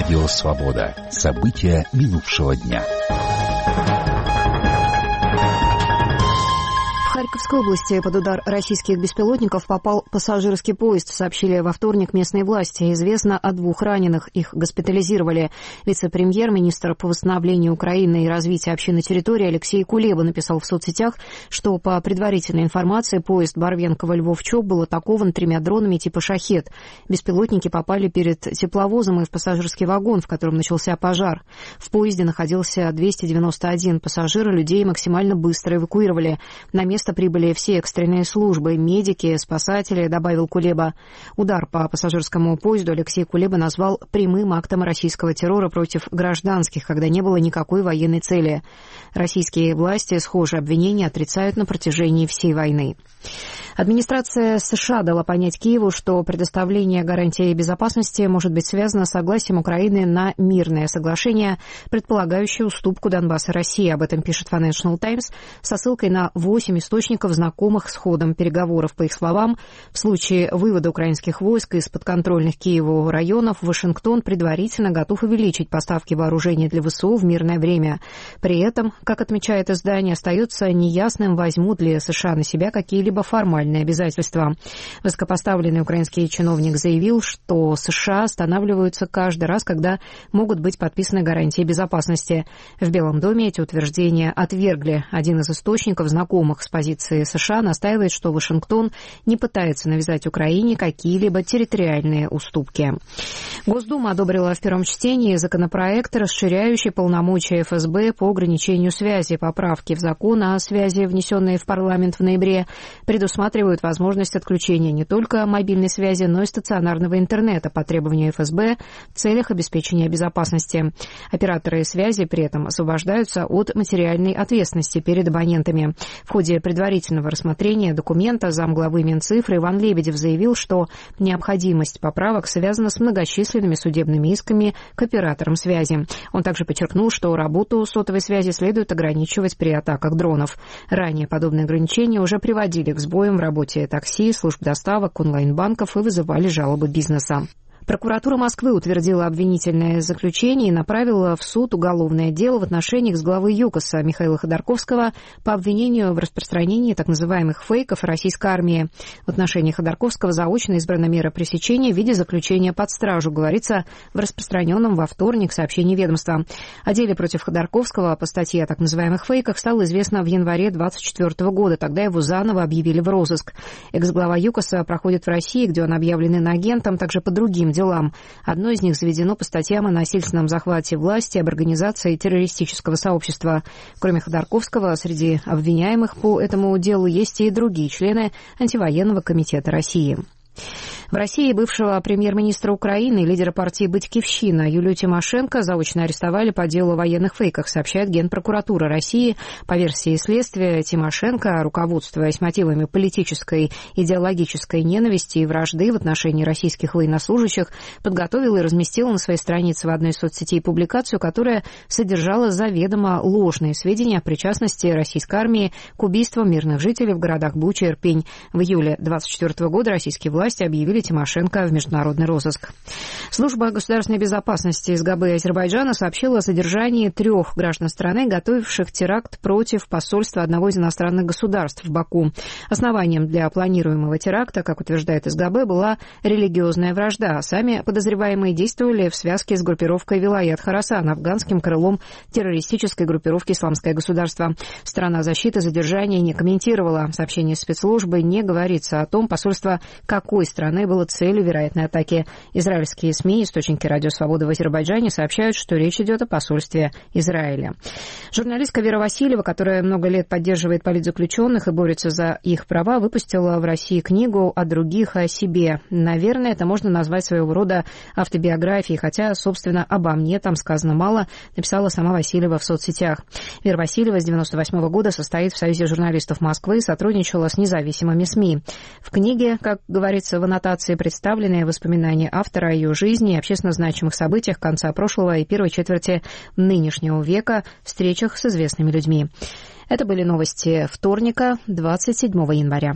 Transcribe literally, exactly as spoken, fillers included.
Радио Свобода. События минувшего дня. В Харьковской области под удар российских беспилотников попал пассажирский поезд, сообщили во вторник местные власти. Известно о двух раненых, их госпитализировали. Вице-премьер, министр по восстановлению Украины и развитию общинной территории Алексей Кулеба написал в соцсетях, что по предварительной информации поезд Барвенково-Львов-Чоп был атакован тремя дронами типа «Шахед». Беспилотники попали перед тепловозом и в пассажирский вагон, в котором начался пожар. В поезде находился двести девяносто один пассажир, людей максимально быстро эвакуировали. На место прибыли все экстренные службы, медики, спасатели, добавил Кулеба. Удар по пассажирскому поезду Алексей Кулеба назвал прямым актом российского террора против гражданских, когда не было никакой военной цели. Российские власти схожие обвинения отрицают на протяжении всей войны. Администрация США дала понять Киеву, что предоставление гарантии безопасности может быть связано с согласием Украины на мирное соглашение, предполагающее уступку Донбасса России. Об этом пишет Financial Times со ссылкой на восемь источников, знакомых с ходом переговоров. По их словам, в случае вывода украинских войск из подконтрольных Киеву районов Вашингтон предварительно готов увеличить поставки вооружений для ВСУ в мирное время. При этом, как отмечает издание, остается неясным, возьмут ли США на себя какие-либо формальные обязательства. Высокопоставленный украинский чиновник заявил, что США останавливаются каждый раз, когда могут быть подписаны гарантии безопасности. В Белом доме эти утверждения отвергли. Один из источников, знакомых с позицией США, настаивает, что Вашингтон не пытается навязать Украине какие-либо территориальные уступки. Госдума одобрила в первом чтении законопроект, расширяющий полномочия эф эс бэ по ограничению связи. Поправки в закон о связи, внесенные в парламент в ноябре, предусматривают возможность отключения не только мобильной связи, но и стационарного интернета по требованию эф эс бэ в целях обеспечения безопасности. Операторы связи при этом освобождаются от материальной ответственности перед абонентами. В ходе предварительного рассмотрения документа замглавы Минцифры Иван Лебедев заявил, что необходимость поправок связана с многочисленными судебными исками к операторам связи. Он также подчеркнул, что работу сотовой связи следует ограничивать при атаках дронов. Ранее подобные ограничения уже приводили к сбоям в работе такси, служб доставок, онлайн-банков и вызывали жалобы бизнеса. Прокуратура Москвы утвердила обвинительное заключение и направила в суд уголовное дело в отношении экс-главы ЮКОСа Михаила Ходорковского по обвинению в распространении так называемых фейков российской армии. В отношении Ходорковского заочно избрана мера пресечения в виде заключения под стражу, говорится в распространенном во вторник сообщении ведомства. О деле против Ходорковского по статье о так называемых фейках стало известно в январе двадцать четвёртого года. Тогда его заново объявили в розыск. Экс-глава ЮКОСа проходит в России, где он объявлен иноагентом, также по другим делам. Одно из них заведено по статьям о насильственном захвате власти, об организации террористического сообщества. Кроме Ходорковского, среди обвиняемых по этому делу есть и другие члены антивоенного комитета России. В России бывшего премьер-министра Украины и лидера партии «Батькивщина» Юлию Тимошенко заочно арестовали по делу о военных фейках, сообщает Генпрокуратура России. По версии следствия, Тимошенко, руководствуясь мотивами политической, идеологической ненависти и вражды в отношении российских военнослужащих, подготовил и разместил на своей странице в одной из соцсетей публикацию, которая содержала заведомо ложные сведения о причастности российской армии к убийствам мирных жителей в городах Буча и Ирпень. В июле двадцать четвёртого года российские власти объявили Тимошенко в международный розыск. Служба государственной безопасности эс гэ бэ Азербайджана сообщила о задержании трех граждан страны, готовивших теракт против посольства одного из иностранных государств в Баку. Основанием для планируемого теракта, как утверждает эс гэ бэ, была религиозная вражда. Сами подозреваемые действовали в связке с группировкой Вилаят Хорасан, афганским крылом террористической группировки «Исламское государство». Сторона защиты задержания не комментировала. В сообщении спецслужбы не говорится о том, посольство какой страны было целью вероятной атаки. Израильские СМИ, источники Радио Свобода в Азербайджане, сообщают, что речь идет о посольстве Израиля. Журналистка Вера Васильева, которая много лет поддерживает политзаключенных и борется за их права, выпустила в России книгу о других, о себе. Наверное, это можно назвать своего рода автобиографией, хотя, собственно, обо мне там сказано мало, написала сама Васильева в соцсетях. Вера Васильева с девяносто восьмого года состоит в Союзе журналистов Москвы и сотрудничала с независимыми СМИ. В книге, как говорится в аннотации, представленные воспоминания автора о ее жизни и общественно значимых событиях конца прошлого и первой четверти нынешнего века, встречах с известными людьми. Это были новости вторника, двадцать седьмого января.